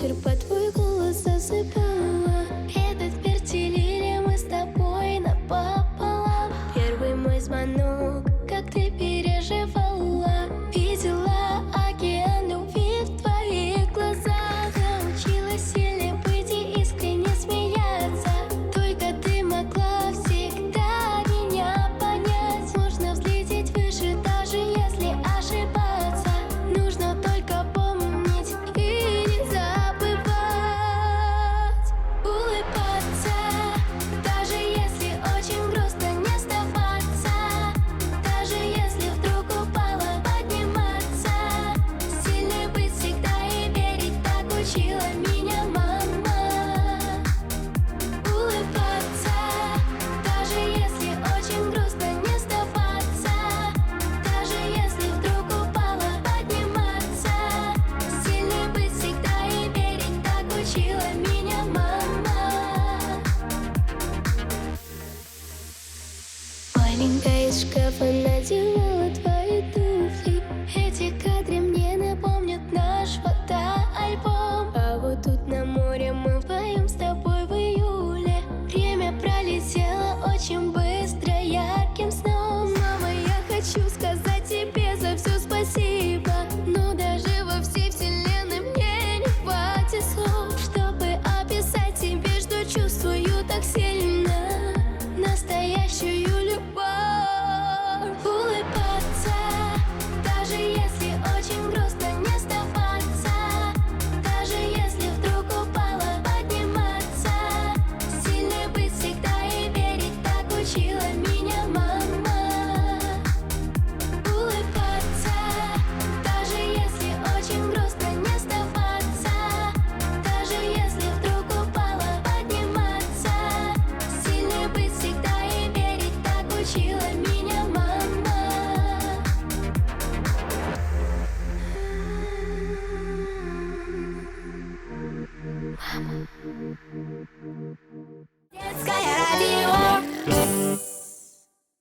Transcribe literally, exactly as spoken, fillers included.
вечер под твой голос засыпала. Этот мир делили мы с тобой напополам. Первый мой звонок, как ты переживала. Видела океан любви в твоих глазах. Научилась сильно быть и искренне смеяться. Только ты могла всегда меня понять. Можно взлететь выше, даже если ошибаться. Нужно только помнить и не забывать. Улыбаться, даже если очень грустно, не сдаваться. Даже если вдруг упала, подниматься. Сильной быть всегда и верить, так учила меня мама. Улыбаться, даже если очень грустно, не сдаваться. Даже если вдруг упала, подниматься. Сильной быть всегда и верить, так учила меня мама. Маленькая из шкафа надевала твои туфли. Эти кадры мне напомнят наш фотоальбом. А вот тут на море мы вдвоем с тобой в июле. Время пролетело очень быстро, ярким сном. Мама, я хочу сказать